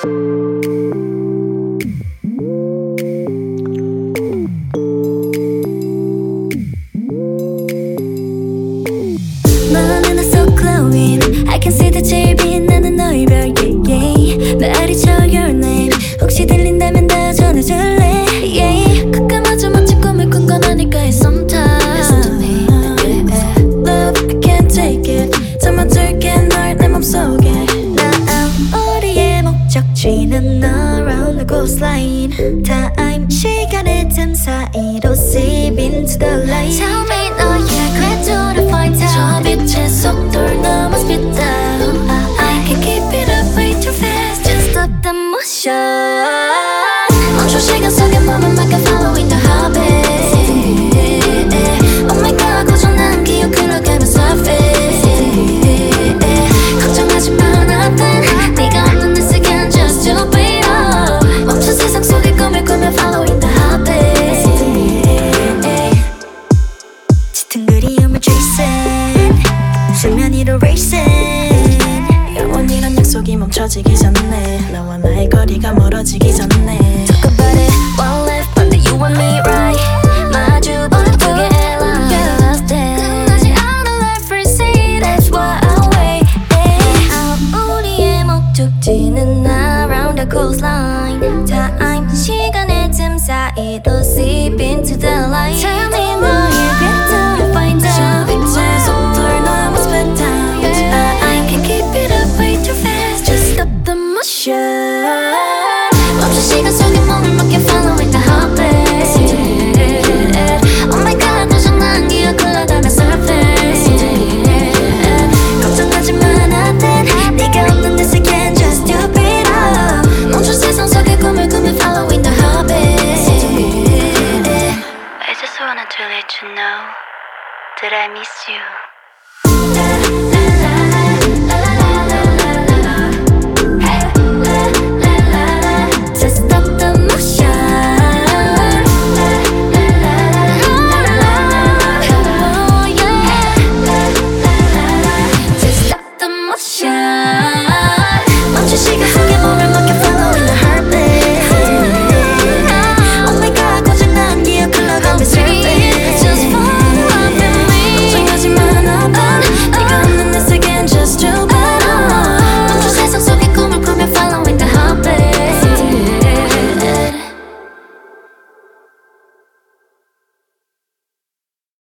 너는 so glowing. I can see that 제일 빛나는 너의 별, yeah. 말이 쳐 your name. 혹시 들린다면 다 전해줄래, yeah. 가끔아주 멋진 꿈을 꾼 건 아닐까 해 sometimes. Listen to me, yeah. Love, I can't take it. 담아둘게 널 내 맘속에. 나 우리의 목적지는 around the coastline. Time, 시간의 틈 사이로 seep into the light. Tell me 너의 궤도를 find out. 저 빛의 속도를 넘어 speed down. I can't keep it up way too fast. Just stop the motion. 멈춘 시간 속에 몸은 like I'm following the heartbeat. Oh my god, 고정난 기억 흘러가는 surface. 걱정하지 마 nothing. 네가 없는 내 시간 just to be up. 멈춘 세상 속에 꿈을 꾸며 following the heartbeat. 짙은 그리움을 chasing. 수면 위로 racing. 영원이란 약속이 멈춰지기 전에 나와 나의 거리가 멀어지기 전에 Talk about it, one life but you and me right. 마주 보는 두 개의 line. Get lost in 끝나지 않은 life we see. That's why I wait. 우리의 목적지는 around the coastline. Time, 시간의 틈 사이로 seep into the light. Tell me